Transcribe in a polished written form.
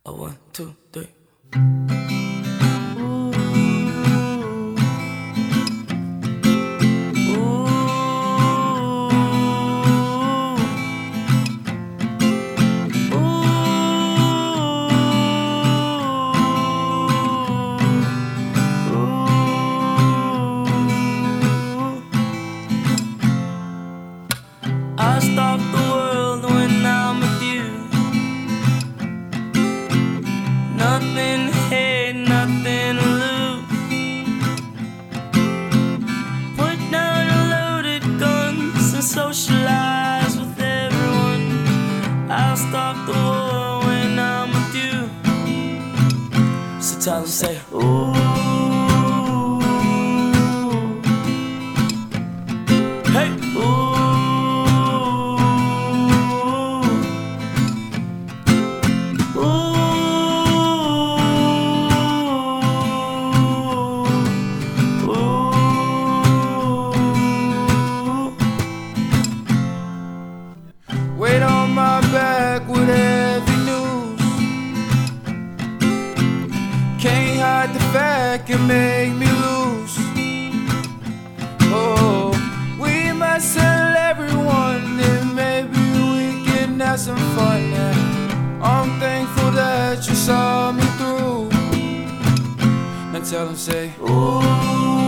A 1, 2, 3. I stop the world when I'm with you. Nothing to hate, nothing to lose. Put down your loaded guns and socialize with everyone. I'll stop the war when I'm with you. So tell them, say, ooh. Hey, ooh. Weight on my back with heavy news. Can't hide the fact it make me lose. Oh, we must tell everyone that maybe we can have some fun. Yeah, I'm thankful that you saw me through. Now tell them, say, ooh.